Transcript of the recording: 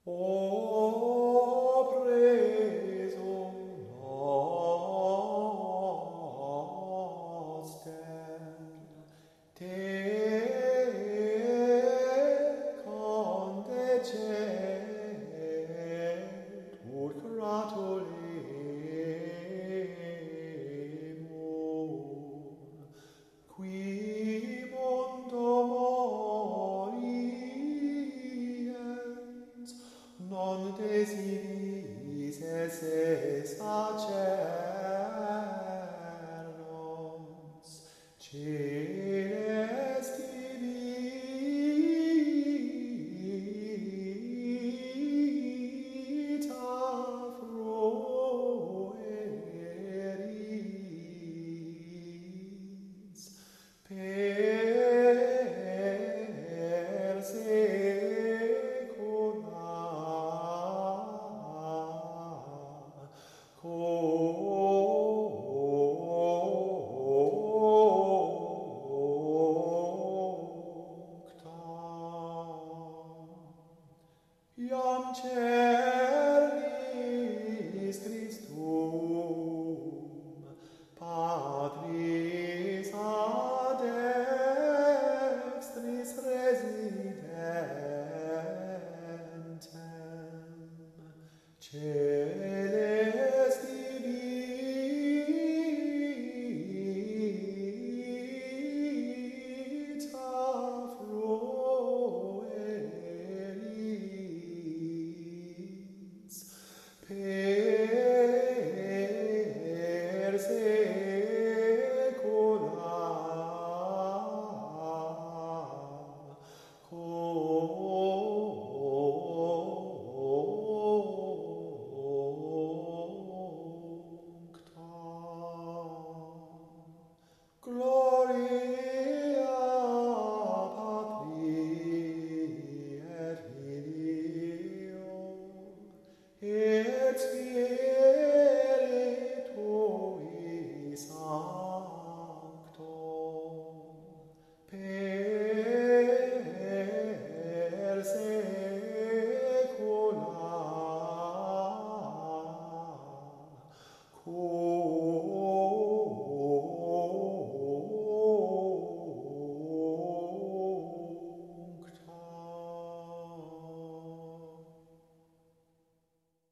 O preso noster, te condecetur gratulemur, qui mundo moriens, non desideris esse sacernos, celesti vita frueris, per secula iam cernis Christum Patris ad extris residentem, celesti vita frueris, per secula cuncta. Gloria Patri et Filio et Spiritui Sancto, per secula